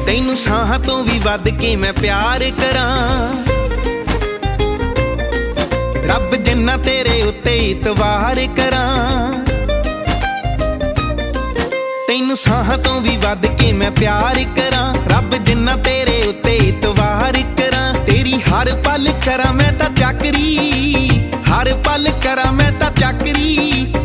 ਤੈਨੂੰ ਸਾਹਾਂ ਤੋਂ ਵੀ ਵੱਧ ਕੇ ਮੈਂ ਪਿਆਰ ਕਰਾਂ। ਰੱਬ ਜਿੰਨਾ ਤੇਰੇ ਉੱਤੇ ਇਤਵਾਰ ਕਰਾਂ। ਤੈਨੂੰ ਸਾਹਾਂ ਤੋਂ ਵੀ ਵੱਧ ਕੇ ਮੈਂ ਪਿਆਰ ਕਰਾਂ। ਰੱਬ ਜਿੰਨਾ ਤੇਰੇ ਉੱਤੇ ਇਤਵਾਰ ਕਰਾਂ। ਤੇਰੀ ਹਰ ਪਲ ਕਰਾਂ ਮੈਂ ਤਾਂ ਚੱਕਰੀ, ਹਰ ਪਲ ਕਰਾਂ ਮੈਂ ਤਾਂ ਚੱਕਰੀ।